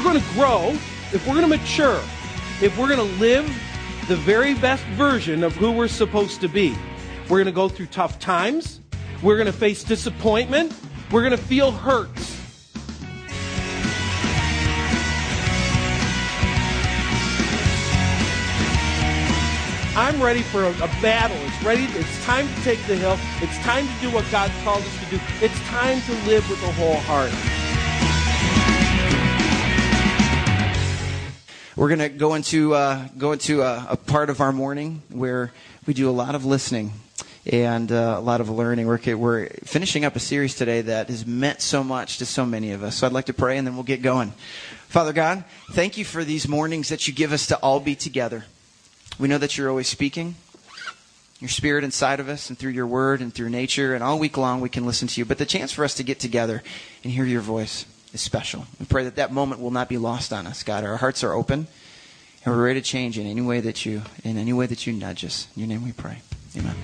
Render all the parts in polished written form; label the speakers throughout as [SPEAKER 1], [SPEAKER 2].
[SPEAKER 1] going to grow, if we're going to mature, if we're going to live the very best version of who we're supposed to be, we're going to go through tough times. We're going to face disappointment. We're going to feel hurts. I'm ready for a battle. It's time to take the hill. It's time to do what God called us to do. It's time to live with a whole heart.
[SPEAKER 2] We're going to go into a part of our morning where we do a lot of listening and a lot of learning. We're finishing up a series today that has meant so much to so many of us. So I'd like to pray and then we'll get going. Father God, thank you for these mornings that you give us to all be together. We know that you're always speaking, your Spirit inside of us and through your word and through nature. And all week long we can listen to you. But the chance for us to get together and hear your voice is special. We pray that moment will not be lost on us, God. Our hearts are open and we're ready to change in any way that you nudge us. In your name we pray. Amen.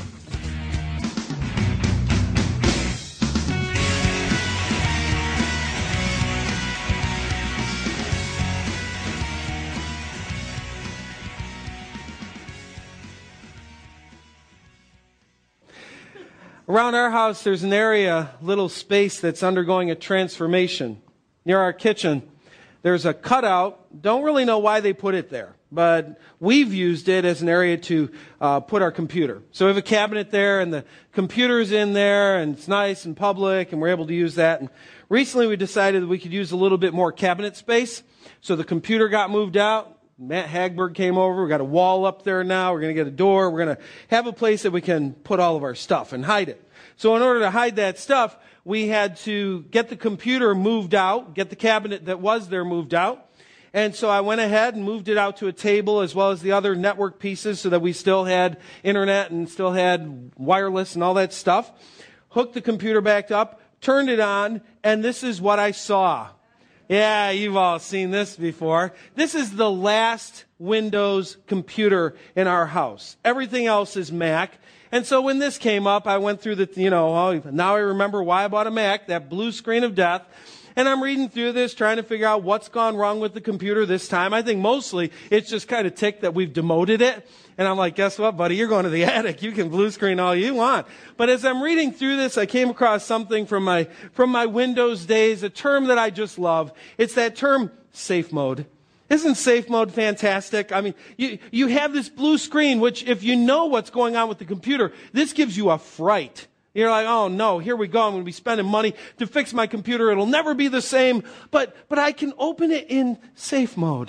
[SPEAKER 1] Around our house, there's an area, little space that's undergoing a transformation. Near our kitchen, there's a cutout. Don't really know why they put it there, but we've used it as an area to put our computer. So we have a cabinet there, and the computer's in there, and it's nice and public, and we're able to use that. And recently, we decided that we could use a little bit more cabinet space. So the computer got moved out. Matt Hagberg came over. We got a wall up there now. We're going to get a door. We're going to have a place that we can put all of our stuff and hide it. So in order to hide that stuff, we had to get the computer moved out, get the cabinet that was there moved out. And so I went ahead and moved it out to a table as well as the other network pieces so that we still had internet and still had wireless and all that stuff. Hooked the computer back up, turned it on, and this is what I saw. Yeah, you've all seen this before. This is the last Windows computer in our house. Everything else is Mac. And so when this came up, I went through now I remember why I bought a Mac, that blue screen of death. And I'm reading through this, trying to figure out what's gone wrong with the computer this time. I think mostly it's just kind of ticked that we've demoted it. And I'm like, guess what, buddy? You're going to the attic. You can blue screen all you want. But as I'm reading through this, I came across something from my Windows days, a term that I just love. It's that term, safe mode. Isn't safe mode fantastic? I mean, you have this blue screen, which if you know what's going on with the computer, this gives you a fright. You're like, oh no, here we go. I'm going to be spending money to fix my computer. It'll never be the same. But I can open it in safe mode.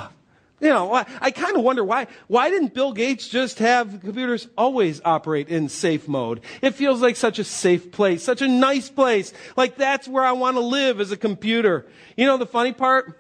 [SPEAKER 1] I kind of wonder why didn't Bill Gates just have computers always operate in safe mode? It feels like such a safe place, such a nice place. Like that's where I want to live as a computer. You know the funny part?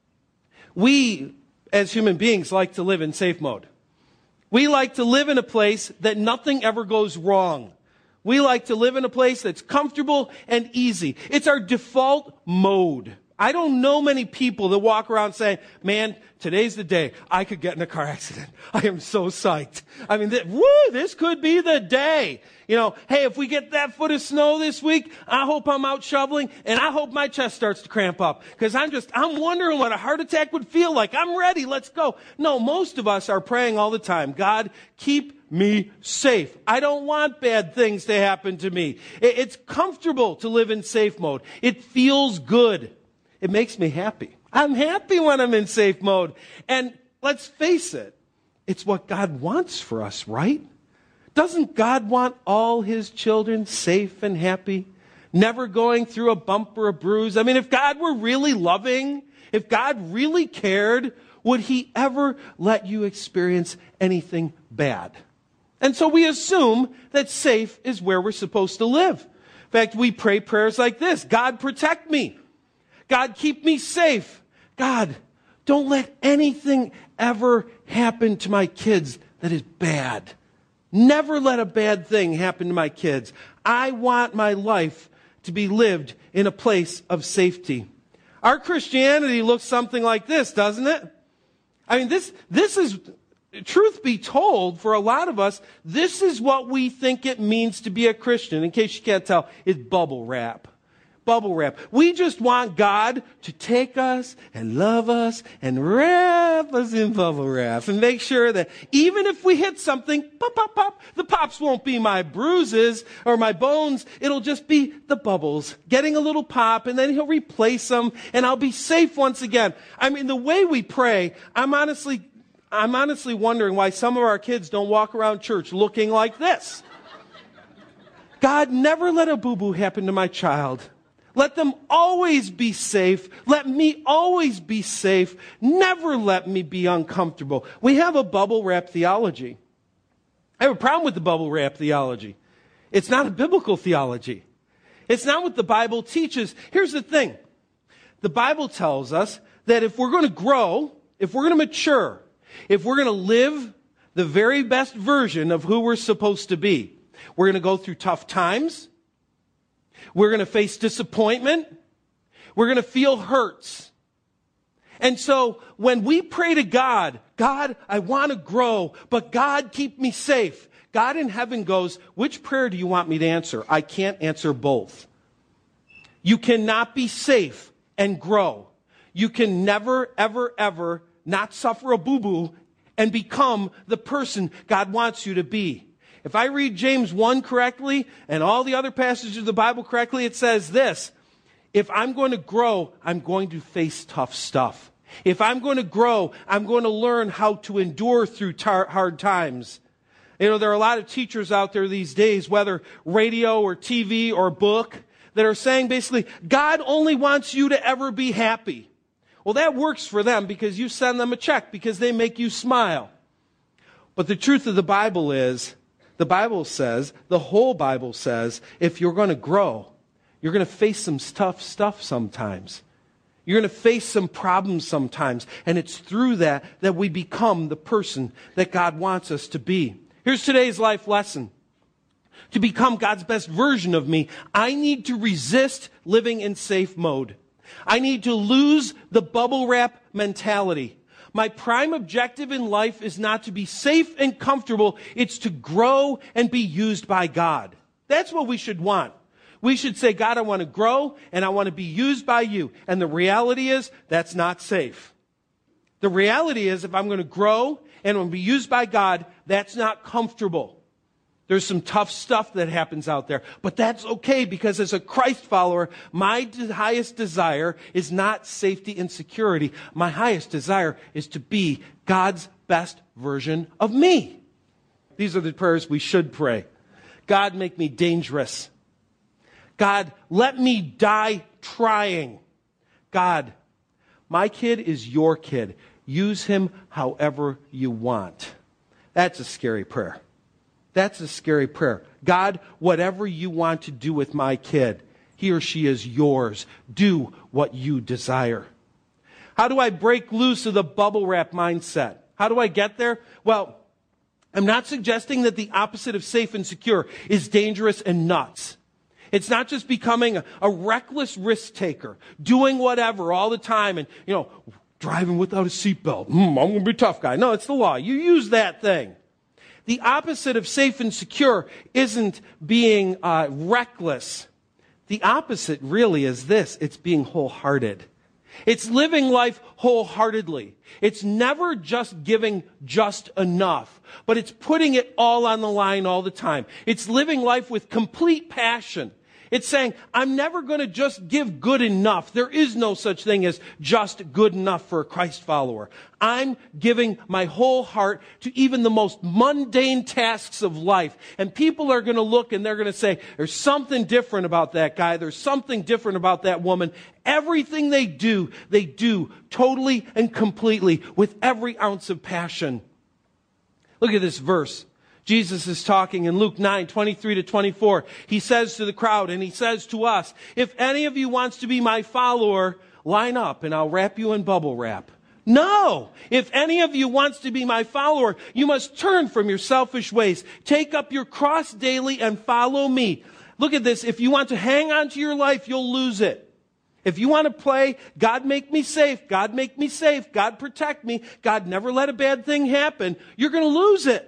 [SPEAKER 1] We, as human beings, like to live in safe mode. We like to live in a place that nothing ever goes wrong. We like to live in a place that's comfortable and easy. It's our default mode. I don't know many people that walk around saying, man, today's the day I could get in a car accident. I am so psyched. I mean, this could be the day. You know, hey, if we get that foot of snow this week, I hope I'm out shoveling and I hope my chest starts to cramp up because I'm wondering what a heart attack would feel like. I'm ready. Let's go. No, most of us are praying all the time. God, keep me safe. I don't want bad things to happen to me. It's comfortable to live in safe mode. It feels good. It makes me happy. I'm happy when I'm in safe mode. And let's face it, it's what God wants for us, right? Doesn't God want all his children safe and happy? Never going through a bump or a bruise? I mean, if God were really loving, if God really cared, would he ever let you experience anything bad? And so we assume that safe is where we're supposed to live. In fact, we pray prayers like this: God, protect me. God, keep me safe. God, don't let anything ever happen to my kids that is bad. Never let a bad thing happen to my kids. I want my life to be lived in a place of safety. Our Christianity looks something like this, doesn't it? I mean, this is, truth be told, for a lot of us, this is what we think it means to be a Christian. In case you can't tell, it's bubble wrap. bubble wrap. We just want God to take us and love us and wrap us in bubble wrap and make sure that even if we hit something, pop, pop, pop, the pops won't be my bruises or my bones. It'll just be the bubbles getting a little pop, and then he'll replace them and I'll be safe once again. I mean, the way we pray, I'm honestly wondering why some of our kids don't walk around church looking like this. God, never let a boo-boo happen to my child. Let them always be safe. Let me always be safe. Never let me be uncomfortable. We have a bubble wrap theology. I have a problem with the bubble wrap theology. It's not a biblical theology. It's not what the Bible teaches. Here's the thing. The Bible tells us that if we're going to grow, if we're going to mature, if we're going to live the very best version of who we're supposed to be, we're going to go through tough times. We're going to face disappointment. We're going to feel hurts. And so when we pray to God, God, I want to grow, but God, keep me safe. God in heaven goes, which prayer do you want me to answer? I can't answer both. You cannot be safe and grow. You can never, ever, ever not suffer a boo-boo and become the person God wants you to be. If I read James 1 correctly and all the other passages of the Bible correctly, it says this: if I'm going to grow, I'm going to face tough stuff. If I'm going to grow, I'm going to learn how to endure through hard times. You know, there are a lot of teachers out there these days, whether radio or TV or book, that are saying basically, God only wants you to ever be happy. Well, that works for them because you send them a check because they make you smile. But the truth of the Bible is, the Bible says, the whole Bible says, if you're going to grow, you're going to face some tough stuff sometimes. You're going to face some problems sometimes. And it's through that we become the person that God wants us to be. Here's today's life lesson. To become God's best version of me, I need to resist living in safe mode. I need to lose the bubble wrap mentality. My prime objective in life is not to be safe and comfortable. It's to grow and be used by God. That's what we should want. We should say, God, I want to grow and I want to be used by you. And the reality is, that's not safe. The reality is, if I'm going to grow and I'm going to be used by God, that's not comfortable. There's some tough stuff that happens out there, but that's okay because as a Christ follower, my highest desire is not safety and security. My highest desire is to be God's best version of me. These are the prayers we should pray. God, make me dangerous. God, let me die trying. God, my kid is your kid. Use him however you want. That's a scary prayer. That's a scary prayer. God, whatever you want to do with my kid, he or she is yours. Do what you desire. How do I break loose of the bubble wrap mindset? How do I get there? Well, I'm not suggesting that the opposite of safe and secure is dangerous and nuts. It's not just becoming a reckless risk taker, doing whatever all the time and, driving without a seatbelt. I'm going to be a tough guy. No, it's the law. You use that thing. The opposite of safe and secure isn't being reckless. The opposite really is this. It's being wholehearted. It's living life wholeheartedly. It's never just giving just enough, but it's putting it all on the line all the time. It's living life with complete passion. It's saying, I'm never going to just give good enough. There is no such thing as just good enough for a Christ follower. I'm giving my whole heart to even the most mundane tasks of life. And people are going to look and they're going to say, there's something different about that guy. There's something different about that woman. Everything they do totally and completely with every ounce of passion. Look at this verse. Jesus is talking in Luke 9:23-24. He says to the crowd and he says to us, if any of you wants to be my follower, line up and I'll wrap you in bubble wrap. No! If any of you wants to be my follower, you must turn from your selfish ways. Take up your cross daily and follow me. Look at this. If you want to hang on to your life, you'll lose it. If you want to play, God make me safe, God make me safe, God protect me, God never let a bad thing happen, you're going to lose it.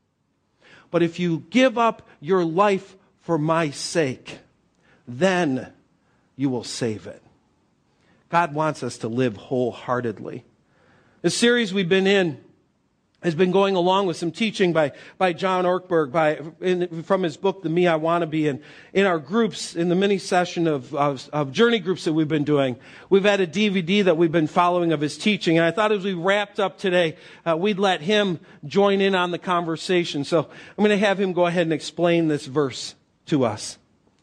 [SPEAKER 1] But if you give up your life for my sake, then you will save it. God wants us to live wholeheartedly. The series we've been in has been going along with some teaching by John Ortberg from his book, The Me I Want to Be. And in our groups, in the mini session of journey groups that we've been doing, we've had a DVD that we've been following of his teaching. And I thought as we wrapped up today, we'd let him join in on the conversation. So I'm going to have him go ahead and explain this verse to us.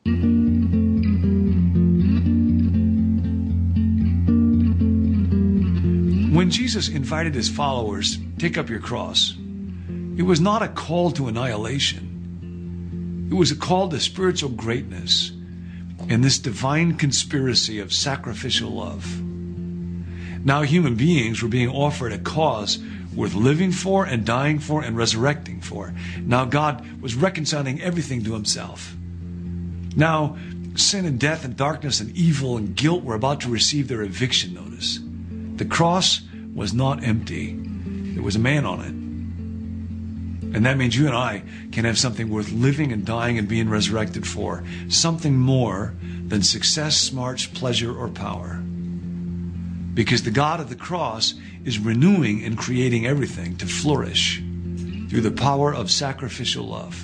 [SPEAKER 3] When Jesus invited his followers, take up your cross, it was not a call to annihilation. It was a call to spiritual greatness and this divine conspiracy of sacrificial love. Now human beings were being offered a cause worth living for and dying for and resurrecting for. Now God was reconciling everything to himself. Now sin and death and darkness and evil and guilt were about to receive their eviction notice. The cross was not empty. There was a man on it. And that means you and I can have something worth living and dying and being resurrected for. Something more than success, smarts, pleasure, or power. Because the God of the cross is renewing and creating everything to flourish through the power of sacrificial love.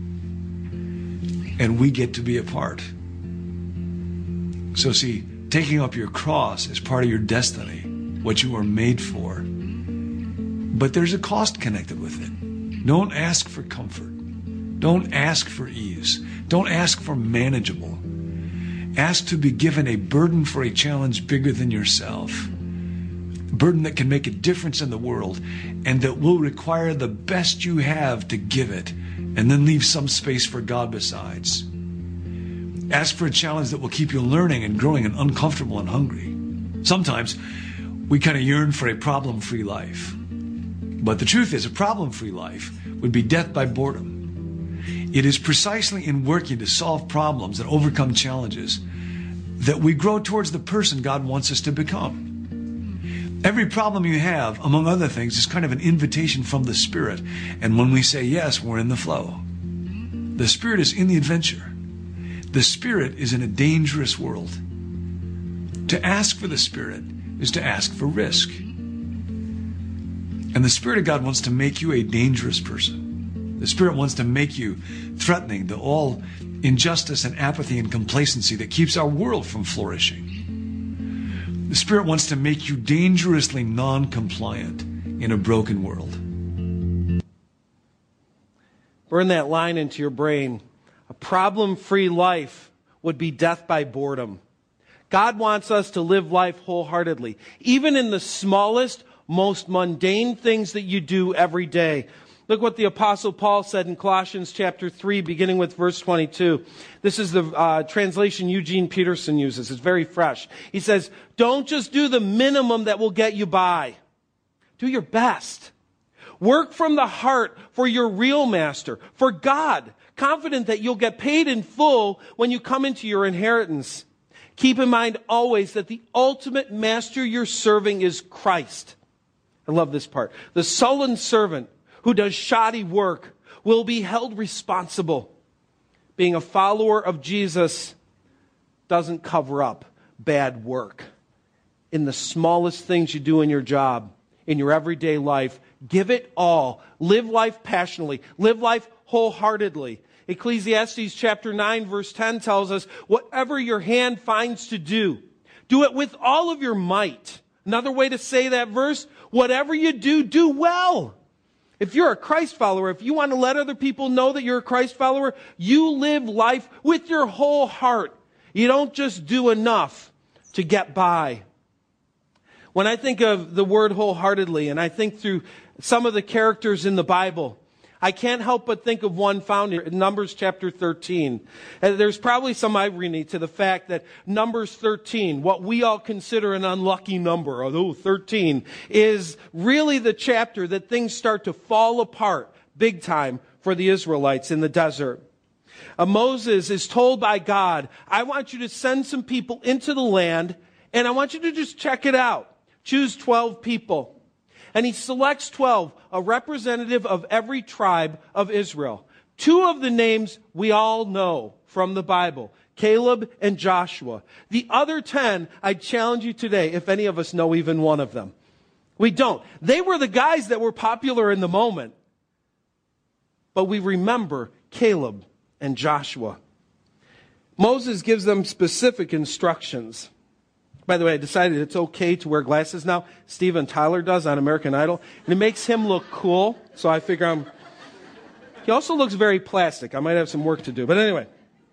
[SPEAKER 3] And we get to be a part. So see, taking up your cross is part of your destiny, what you are made for. But there's a cost connected with it. Don't ask for comfort. Don't ask for ease. Don't ask for manageable. Ask to be given a burden for a challenge bigger than yourself. A burden that can make a difference in the world and that will require the best you have to give it and then leave some space for God besides. Ask for a challenge that will keep you learning and growing and uncomfortable and hungry. Sometimes we kind of yearn for a problem-free life. But the truth is, a problem-free life would be death by boredom. It is precisely in working to solve problems and overcome challenges that we grow towards the person God wants us to become. Every problem you have, among other things, is kind of an invitation from the Spirit. And when we say yes, we're in the flow. The Spirit is in the adventure. The Spirit is in a dangerous world. To ask for the Spirit is to ask for risk. And the Spirit of God wants to make you a dangerous person. The Spirit wants to make you threatening to all injustice and apathy and complacency that keeps our world from flourishing. The Spirit wants to make you dangerously non-compliant in a broken world.
[SPEAKER 1] Burn that line into your brain. A problem-free life would be death by boredom. God wants us to live life wholeheartedly, even in the smallest, most mundane things that you do every day. Look what the Apostle Paul said in Colossians chapter 3, beginning with verse 22. This is the translation Eugene Peterson uses. It's very fresh. He says, don't just do the minimum that will get you by. Do your best. Work from the heart for your real master, for God, confident that you'll get paid in full when you come into your inheritance. Keep in mind always that the ultimate master you're serving is Christ. I love this part. The sullen servant who does shoddy work will be held responsible. Being a follower of Jesus doesn't cover up bad work. In the smallest things you do in your job, in your everyday life, give it all. Live life passionately. Live life wholeheartedly. Ecclesiastes chapter 9 verse 10 tells us, whatever your hand finds to do, do it with all of your might. Another way to say that verse, whatever you do, do well. If you're a Christ follower, if you want to let other people know that you're a Christ follower, you live life with your whole heart. You don't just do enough to get by. When I think of the word wholeheartedly, and I think through some of the characters in the Bible, I can't help but think of one found in Numbers chapter 13. And there's probably some irony to the fact that Numbers 13, what we all consider an unlucky number, although 13, is really the chapter that things start to fall apart big time for the Israelites in the desert. Moses is told by God, I want you to send some people into the land, and I want you to just check it out. Choose 12 people. And he selects 12, a representative of every tribe of Israel. Two of the names we all know from the Bible, Caleb and Joshua. The other 10, I challenge you today, if any of us know even one of them. We don't. They were the guys that were popular in the moment. But we remember Caleb and Joshua. Moses gives them specific instructions. By the way, I decided it's okay to wear glasses now. Steven Tyler does on American Idol. And it makes him look cool. So I figure he also looks very plastic. I might have some work to do. But anyway.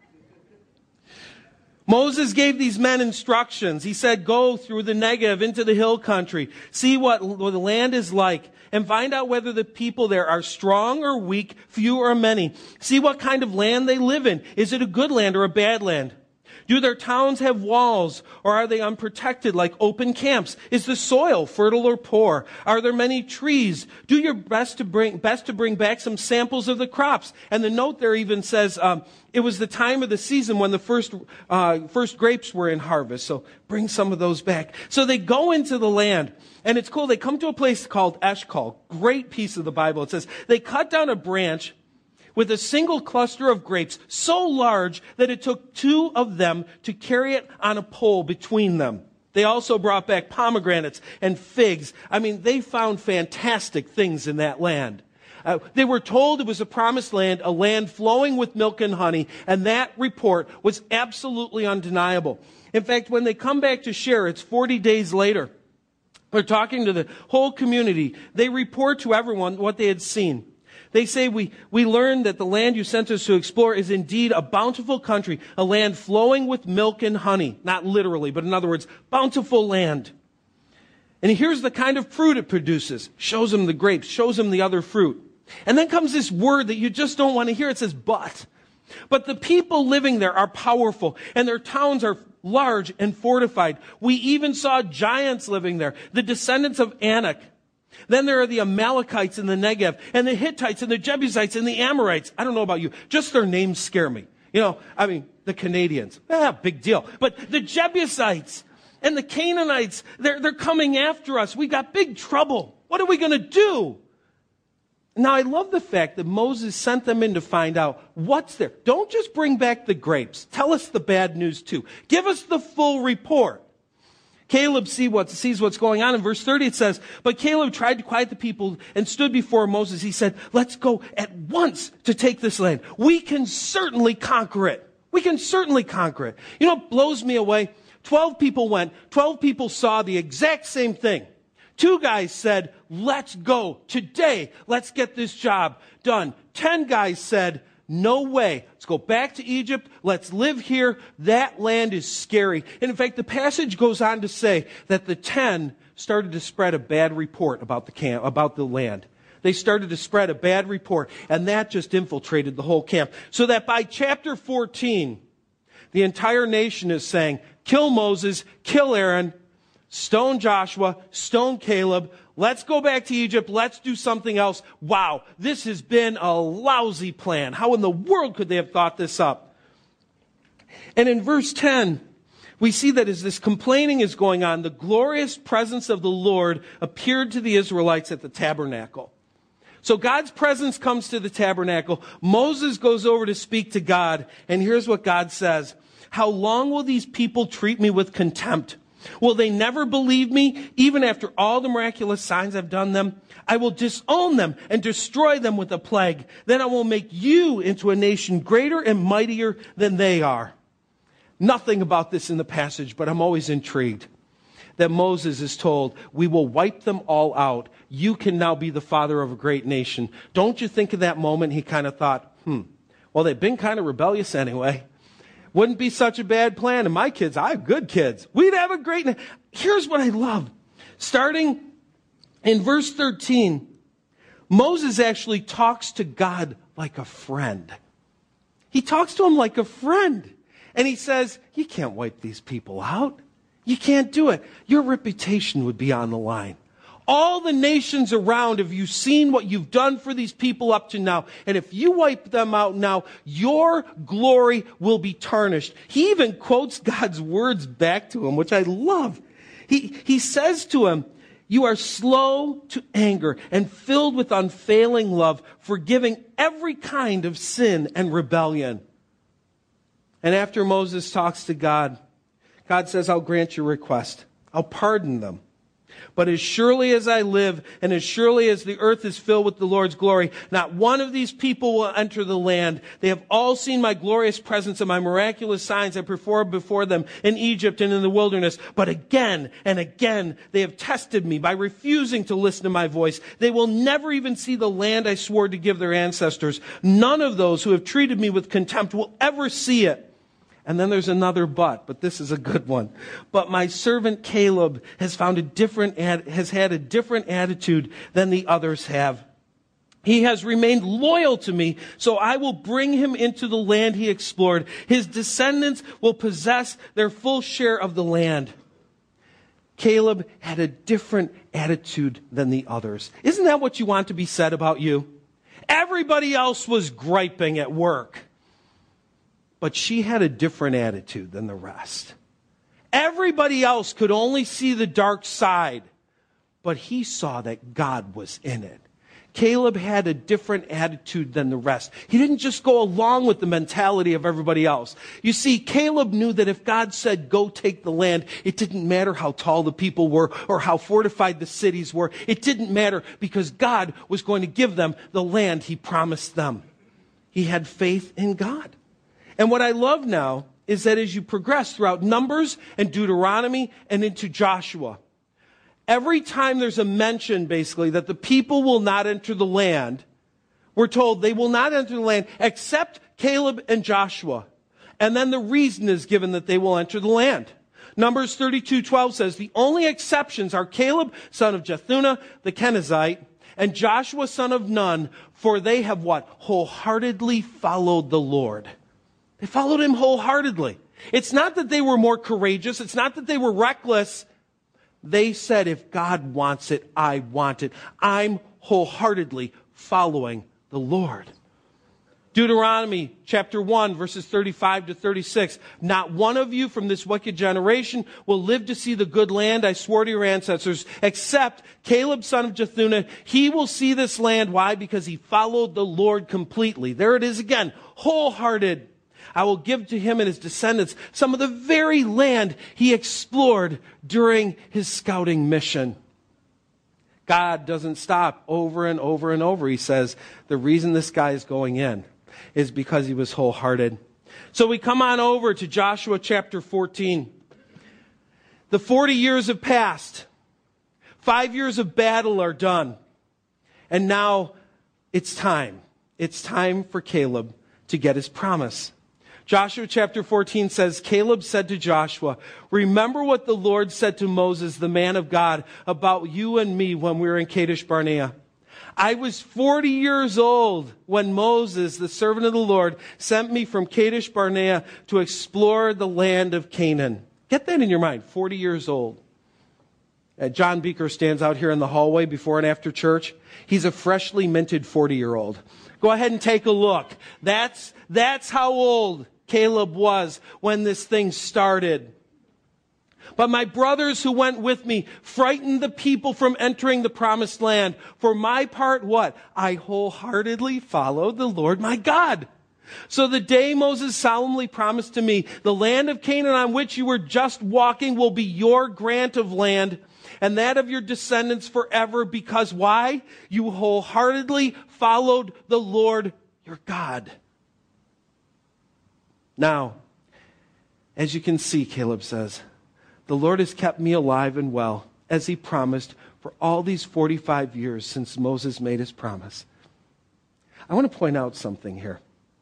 [SPEAKER 1] Moses gave these men instructions. He said, go through the Negev into the hill country. See what the land is like. And find out whether the people there are strong or weak, few or many. See what kind of land they live in. Is it a good land or a bad land? Do their towns have walls, or are they unprotected like open camps? Is the soil fertile or poor? Are there many trees? Do your best to bring back some samples of the crops. And the note there even says it was the time of the season when the first grapes were in harvest. So bring some of those back. So they go into the land, and it's cool. They come to a place called Eshcol. Great piece of the Bible. It says they cut down a branch with a single cluster of grapes so large that it took 2 of them to carry it on a pole between them. They also brought back pomegranates and figs. I mean, they found fantastic things in that land. They were told it was a promised land, a land flowing with milk and honey, and that report was absolutely undeniable. In fact, when they come back to share, it's 40 days later. They're talking to the whole community. They report to everyone what they had seen. They say, we learned that the land you sent us to explore is indeed a bountiful country, a land flowing with milk and honey. Not literally, but in other words, bountiful land. And here's the kind of fruit it produces. Shows them the grapes, shows them the other fruit. And then comes this word that you just don't want to hear. It says, but the people living there are powerful, and their towns are large and fortified. We even saw giants living there, the descendants of Anak. Then there are the Amalekites in the Negev, and the Hittites, and the Jebusites, and the Amorites. I don't know about you. Just their names scare me. The Canadians. Big deal. But the Jebusites and the Canaanites, they're coming after us. We got big trouble. What are we going to do? Now, I love the fact that Moses sent them in to find out what's there. Don't just bring back the grapes. Tell us the bad news, too. Give us the full report. Caleb sees what's going on. In verse 30 it says, but Caleb tried to quiet the people and stood before Moses. He said, let's go at once to take this land. We can certainly conquer it. We can certainly conquer it. You know what blows me away? 12 people went. 12 people saw the exact same thing. 2 guys said, let's go today. Let's get this job done. 10 guys said, no way. Let's go back to Egypt. Let's live here. That land is scary. And in fact, the passage goes on to say that the 10 started to spread a bad report about the land. They started to spread a bad report, and that just infiltrated the whole camp. So that by chapter 14, the entire nation is saying, kill Moses, kill Aaron, stone Joshua, stone Caleb. Let's go back to Egypt. Let's do something else. Wow, this has been a lousy plan. How in the world could they have thought this up? And in verse 10, we see that as this complaining is going on, the glorious presence of the Lord appeared to the Israelites at the tabernacle. So God's presence comes to the tabernacle. Moses goes over to speak to God, and here's what God says. How long will these people treat me with contempt? Will they never believe me, even after all the miraculous signs I've done them? I will disown them and destroy them with a plague. Then I will make you into a nation greater and mightier than they are. Nothing about this in the passage, but I'm always intrigued that Moses is told, we will wipe them all out. You can now be the father of a great nation. Don't you think of that moment he kind of thought, well, they've been kind of rebellious anyway. Wouldn't be such a bad plan. And my kids, I have good kids. We'd have a great... Here's what I love. Starting in verse 13, Moses actually talks to God like a friend. He talks to him like a friend. And he says, you can't wipe these people out. You can't do it. Your reputation would be on the line. All the nations around, have you seen what you've done for these people up to now? And if you wipe them out now, your glory will be tarnished. He even quotes God's words back to him, which I love. He says to him, you are slow to anger and filled with unfailing love, forgiving every kind of sin and rebellion. And after Moses talks to God, God says, I'll grant your request. I'll pardon them. But as surely as I live, and as surely as the earth is filled with the Lord's glory, not one of these people will enter the land. They have all seen my glorious presence and my miraculous signs I performed before them in Egypt and in the wilderness. But again and again, they have tested me by refusing to listen to my voice. They will never even see the land I swore to give their ancestors. None of those who have treated me with contempt will ever see it. And then there's another but this is a good one. But my servant Caleb has had a different attitude than the others have. He has remained loyal to me, so I will bring him into the land he explored. His descendants will possess their full share of the land. Caleb had a different attitude than the others. Isn't that what you want to be said about you? Everybody else was griping at work. But she had a different attitude than the rest. Everybody else could only see the dark side, but he saw that God was in it. Caleb had a different attitude than the rest. He didn't just go along with the mentality of everybody else. You see, Caleb knew that if God said, go take the land, it didn't matter how tall the people were or how fortified the cities were. It didn't matter because God was going to give them the land he promised them. He had faith in God. And what I love now is that as you progress throughout Numbers and Deuteronomy and into Joshua, every time there's a mention, basically, that the people will not enter the land, we're told they will not enter the land except Caleb and Joshua. And then the reason is given that they will enter the land. Numbers 32:12 says, the only exceptions are Caleb, son of Jephunneh, the Kenizzite, and Joshua, son of Nun, for they have what? Wholeheartedly followed the Lord. They followed him wholeheartedly. It's not that they were more courageous. It's not that they were reckless. They said, if God wants it, I want it. I'm wholeheartedly following the Lord. Deuteronomy chapter 1, verses 35 to 36. Not one of you from this wicked generation will live to see the good land I swore to your ancestors, except Caleb, son of Jephunneh. He will see this land. Why? Because he followed the Lord completely. There it is again. Wholehearted. I will give to him and his descendants some of the very land he explored during his scouting mission. God doesn't stop over and over and over. He says, the reason this guy is going in is because he was wholehearted. So we come on over to Joshua chapter 14. The 40 years have passed. 5 years of battle are done. And now it's time. It's time for Caleb to get his promise. Joshua chapter 14 says, Caleb said to Joshua, remember what the Lord said to Moses, the man of God, about you and me when we were in Kadesh Barnea. I was 40 years old when Moses, the servant of the Lord, sent me from Kadesh Barnea to explore the land of Canaan. Get that in your mind, 40 years old. John Beaker stands out here in the hallway before and after church. He's a freshly minted 40-year-old. Go ahead and take a look. That's how old Caleb was when this thing started. But my brothers who went with me frightened the people from entering the promised land. For my part, what? I wholeheartedly followed the Lord my God. So the day Moses solemnly promised to me, the land of Canaan on which you were just walking will be your grant of land and that of your descendants forever. Because why? You wholeheartedly followed the Lord your God. Now, as you can see, Caleb says, the Lord has kept me alive and well, as he promised, for all these 45 years since Moses made his promise. I want to point out something here.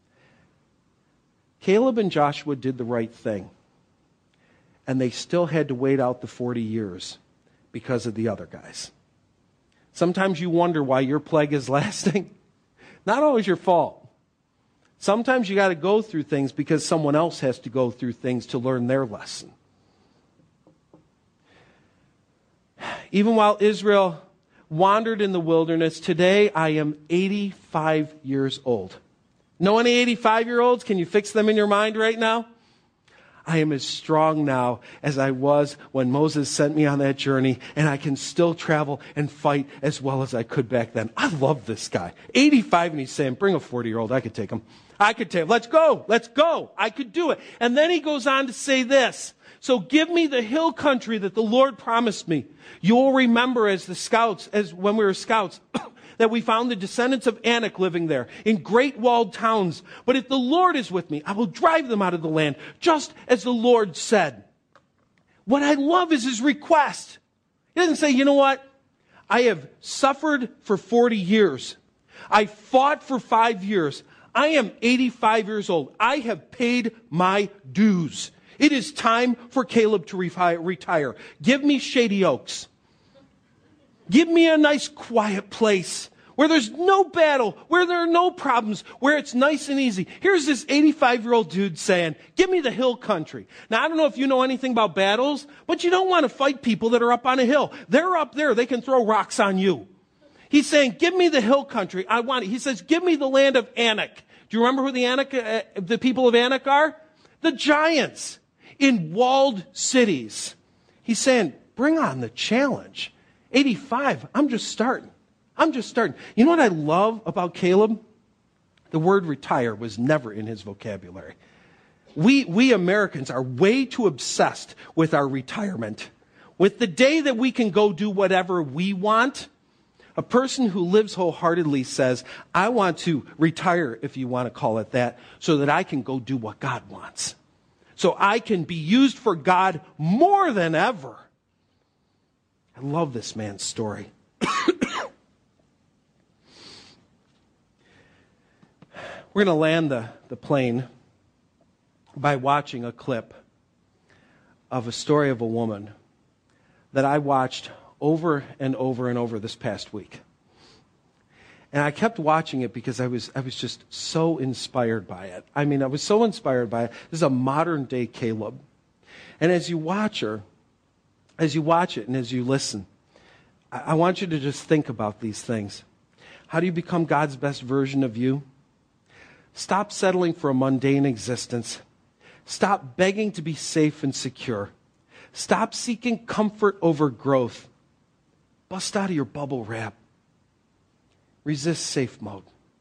[SPEAKER 1] Caleb and Joshua did the right thing, and they still had to wait out the 40 years because of the other guys. Sometimes you wonder why your plague is lasting. Not always your fault. Sometimes you got to go through things because someone else has to go through things to learn their lesson. Even while Israel wandered in the wilderness, today I am 85 years old. Know any 85-year-olds? Can you fix them in your mind right now? I am as strong now as I was when Moses sent me on that journey, and I can still travel and fight as well as I could back then. I love this guy. 85, and he's saying, bring a 40-year-old. I could take him. Let's go. I could do it. And then he goes on to say this. So give me the hill country that the Lord promised me. You'll remember as when we were scouts, that we found the descendants of Anak living there in great walled towns. But if the Lord is with me, I will drive them out of the land, just as the Lord said. What I love is his request. He doesn't say, you know what? I have suffered for 40 years. I fought for 5 years. I am 85 years old. I have paid my dues. It is time for Caleb to retire. Give me Shady Oaks. Give me a nice quiet place where there's no battle, where there are no problems, where it's nice and easy. Here's this 85-year-old dude saying, give me the hill country. Now, I don't know if you know anything about battles, but you don't want to fight people that are up on a hill. They're up there. They can throw rocks on you. He's saying, give me the hill country. I want it. He says, give me the land of Anak. Do you remember who the people of Anak are? The giants in walled cities. He's saying, bring on the challenge. 85, I'm just starting. You know what I love about Caleb? The word retire was never in his vocabulary. We Americans are way too obsessed with our retirement. With the day that we can go do whatever we want, a person who lives wholeheartedly says, I want to retire, if you want to call it that, so that I can go do what God wants. So I can be used for God more than ever. I love this man's story. We're going to land the plane by watching a clip of a story of a woman that I watched over and over and over this past week. And I kept watching it because I was just so inspired by it. I was so inspired by it. This is a modern day Caleb. And as you watch it and as you listen, I want you to just think about these things. How do you become God's best version of you? Stop settling for a mundane existence. Stop begging to be safe and secure. Stop seeking comfort over growth. Bust out of your bubble wrap. Resist safe mode.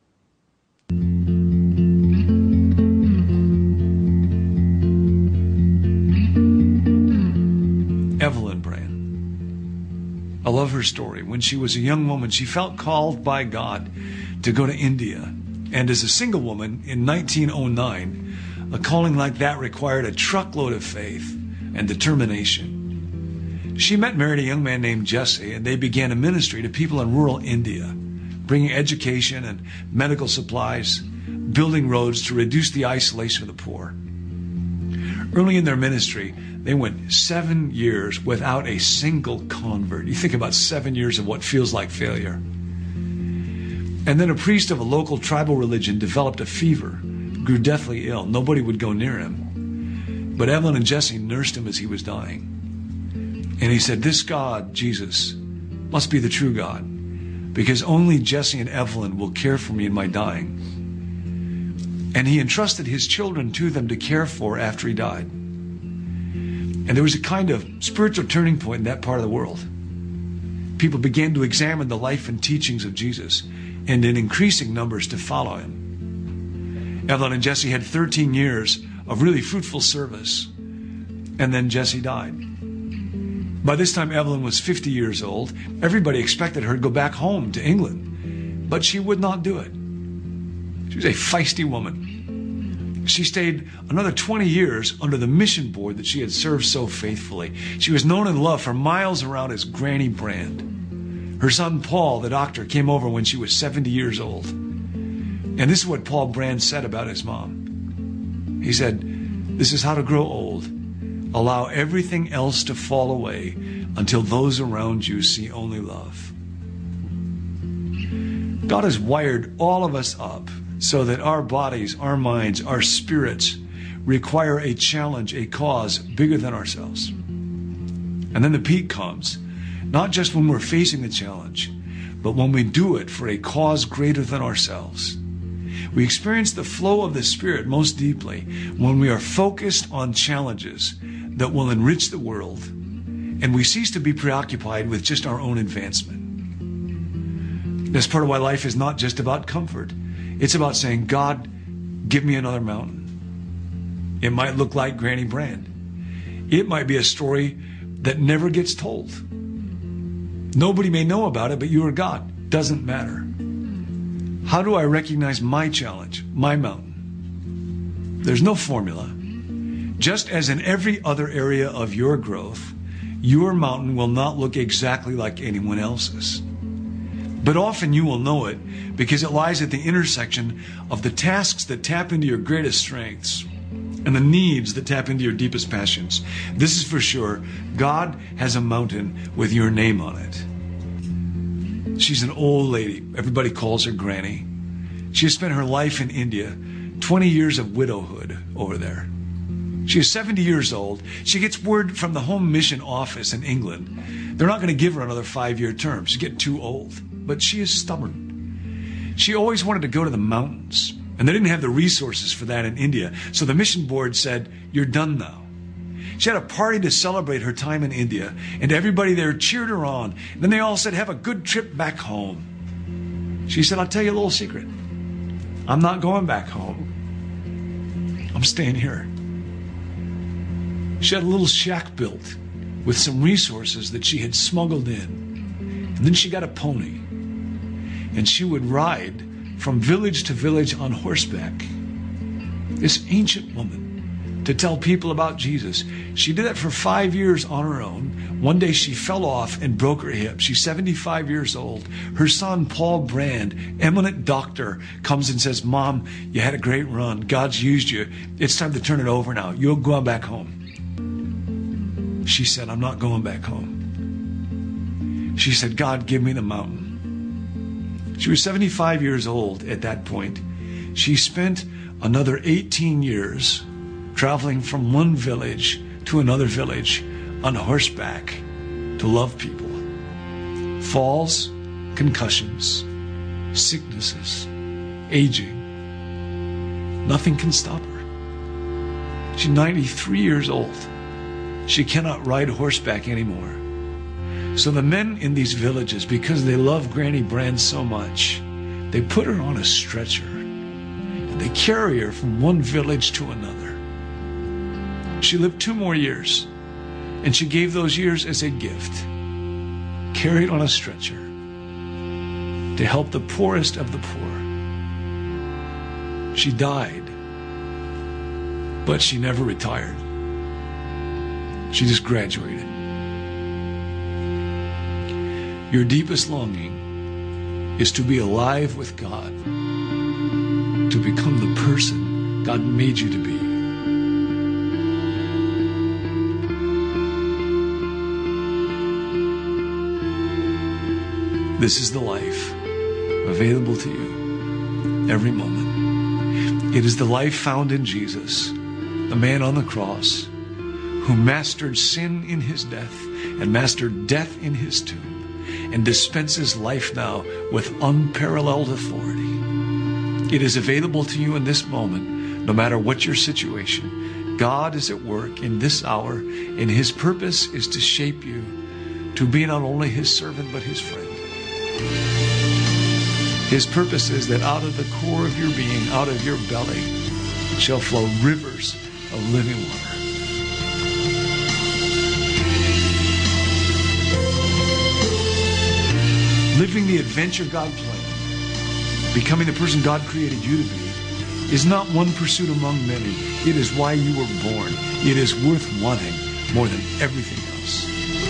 [SPEAKER 3] Evelyn Brand. I love her story. When she was a young woman, she felt called by God to go to India. And as a single woman in 1909, a calling like that required a truckload of faith and determination. She met and married a young man named Jesse, and they began a ministry to people in rural India, bringing education and medical supplies, building roads to reduce the isolation of the poor. Early in their ministry, they went 7 years without a single convert. You think about 7 years of what feels like failure. And then a priest of a local tribal religion developed a fever, grew deathly ill. Nobody would go near him. But Evelyn and Jesse nursed him as he was dying. And he said, this God, Jesus, must be the true God, because only Jesse and Evelyn will care for me in my dying. And he entrusted his children to them to care for after he died. And there was a kind of spiritual turning point in that part of the world. People began to examine the life and teachings of Jesus, and in increasing numbers to follow him. Evelyn and Jesse had 13 years of really fruitful service, and then Jesse died. By this time, Evelyn was 50 years old. Everybody expected her to go back home to England, but she would not do it. She was a feisty woman. She stayed another 20 years under the mission board that she had served so faithfully. She was known and loved for miles around as Granny Brand. Her son Paul, the doctor, came over when she was 70 years old. And this is what Paul Brand said about his mom. He said, this is how to grow old. Allow everything else to fall away until those around you see only love. God has wired all of us up so that our bodies, our minds, our spirits require a challenge, a cause bigger than ourselves. And then the peak comes, not just when we're facing the challenge, but when we do it for a cause greater than ourselves. We experience the flow of the Spirit most deeply when we are focused on challenges that will enrich the world, and we cease to be preoccupied with just our own advancement. That's part of why life is not just about comfort. It's about saying, God, give me another mountain. It might look like Granny Brand. It might be a story that never gets told. Nobody may know about it, but you are God. Doesn't matter. How do I recognize my challenge, my mountain? There's no formula. Just as in every other area of your growth, your mountain will not look exactly like anyone else's. But often you will know it because it lies at the intersection of the tasks that tap into your greatest strengths and the needs that tap into your deepest passions. This is for sure. God has a mountain with your name on it. She's an old lady. Everybody calls her Granny. She has spent her life in India, 20 years of widowhood over there. She is 70 years old. She gets word from the Home Mission Office in England. They're not going to give her another 5-year term. She's getting too old. But she is stubborn. She always wanted to go to the mountains, and they didn't have the resources for that in India. So the mission board said, "You're done now." She had a party to celebrate her time in India, and everybody there cheered her on. And then they all said, "Have a good trip back home." She said, "I'll tell you a little secret. I'm not going back home. I'm staying here." She had a little shack built with some resources that she had smuggled in. And then she got a pony. And she would ride from village to village on horseback. This ancient woman, to tell people about Jesus. She did that for 5 years on her own. One day she fell off and broke her hip. She's 75 years old. Her son, Paul Brand, eminent doctor, comes and says, "Mom, you had a great run. God's used you. It's time to turn it over now. You'll go back home." She said, "I'm not going back home." She said, "God, give me the mountain." She was 75 years old at that point. She spent another 18 years traveling from one village to another village on horseback to love people. Falls, concussions, sicknesses, aging. Nothing can stop her. She's 93 years old. She cannot ride horseback anymore. So the men in these villages, because they love Granny Brand so much, they put her on a stretcher and they carry her from one village to another. She lived 2 more years, and she gave those years as a gift, carried on a stretcher to help the poorest of the poor. She died, but she never retired. She just graduated. Your deepest longing is to be alive with God, to become the person God made you to be. This is the life available to you every moment. It is the life found in Jesus, the man on the cross, who mastered sin in his death and mastered death in his tomb, and dispenses life now with unparalleled authority. It is available to you in this moment, no matter what your situation. God is at work in this hour, and his purpose is to shape you to be not only his servant, but his friend. His purpose is that out of the core of your being, out of your belly, shall flow rivers of living water. Living the adventure God planned, becoming the person God created you to be, is not one pursuit among many. It is why you were born. It is worth wanting more than everything else.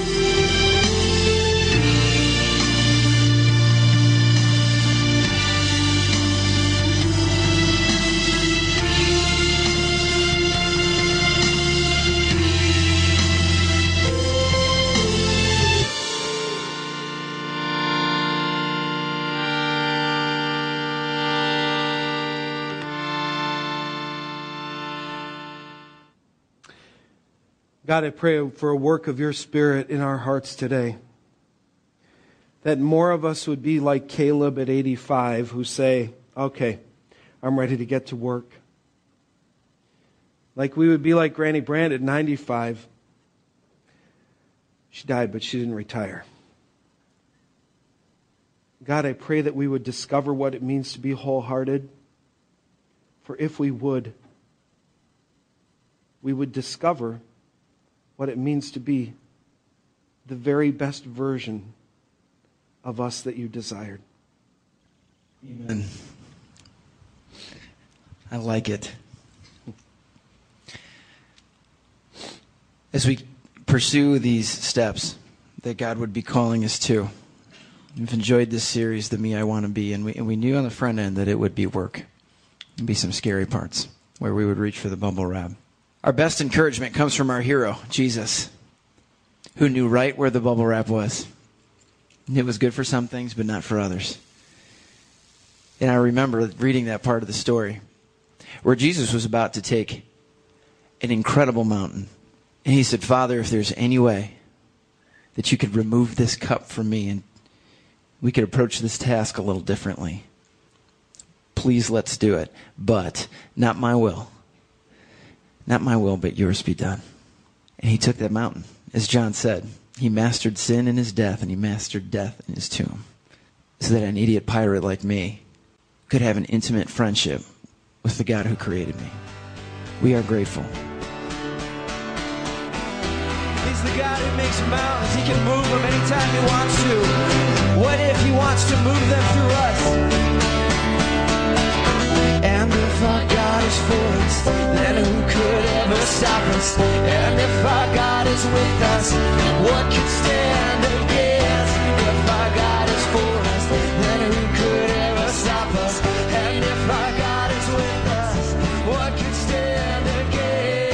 [SPEAKER 1] God, I pray for a work of your Spirit in our hearts today. That more of us would be like Caleb at 85 who say, "Okay, I'm ready to get to work. Like we would be like Granny Brand at 95. She died, but she didn't retire. God, I pray that we would discover what it means to be wholehearted. For if we would discover what it means to be the very best version of us that you desired.
[SPEAKER 2] Amen. I like it. As we pursue these steps that God would be calling us to, we've enjoyed this series, The Me I Want to Be, and we knew on the front end that it would be work. There'd be some scary parts where we would reach for the bubble wrap. Our best encouragement comes from our hero, Jesus, who knew right where the bubble wrap was. It was good for some things, but not for others. And I remember reading that part of the story where Jesus was about to take an incredible mountain. And he said, Father, if there's any way that you could remove this cup from me and we could approach this task a little differently, please let's do it. But not my will. Not my will, but yours be done. And he took that mountain. As John said, he mastered sin in his death and he mastered death in his tomb. So that an idiot pirate like me could have an intimate friendship with the God who created me. We are grateful.
[SPEAKER 4] He's the God who makes mountains. He can move them anytime he wants to. What if he wants to move them through us? And if our God is for us, then who could ever stop us? And if our God is with us, what could stand against? If our God is for us, then who could ever stop us? And if our God is with us, what could stand against?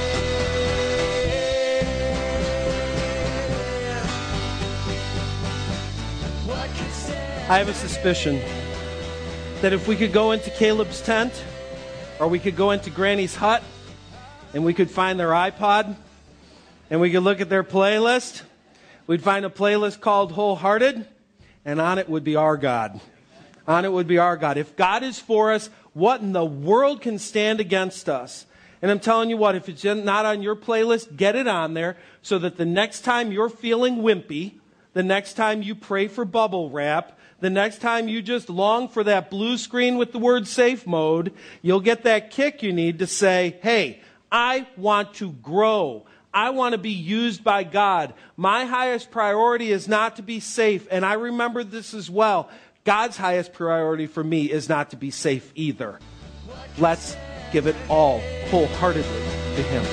[SPEAKER 1] I have a suspicion that if we could go into Caleb's tent, or we could go into Granny's hut, and we could find their iPod, and we could look at their playlist, we'd find a playlist called Wholehearted, and on it would be our God. On it would be our God. If God is for us, what in the world can stand against us? And I'm telling you what, if it's not on your playlist, get it on there so that the next time you're feeling wimpy, the next time you pray for bubble wrap, the next time you just long for that blue screen with the word safe mode, you'll get that kick you need to say, hey, I want to grow. I want to be used by God. My highest priority is not to be safe. And I remember this as well. God's highest priority for me is not to be safe either. Let's give it all wholeheartedly to Him.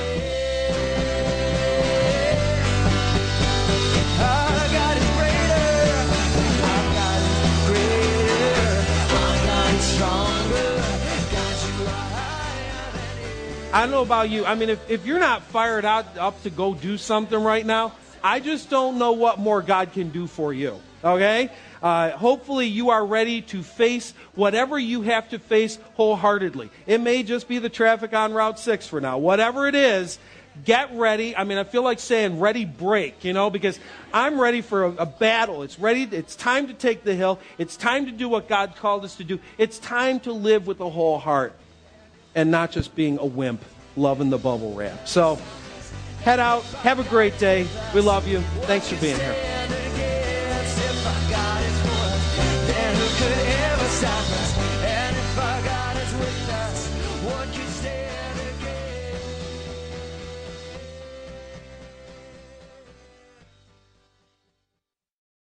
[SPEAKER 1] I don't know about you. I mean, if you're not fired up to go do something right now, I just don't know what more God can do for you. Okay? Hopefully you are ready to face whatever you have to face wholeheartedly. It may just be the traffic on Route 6 for now. Whatever it is, get ready. I mean, I feel like saying ready break, because I'm ready for a battle. It's time to take the hill. It's time to do what God called us to do. It's time to live with a whole heart and not just being a wimp loving the bubble wrap. So head out. Have a great day. We love you. Thanks for being here.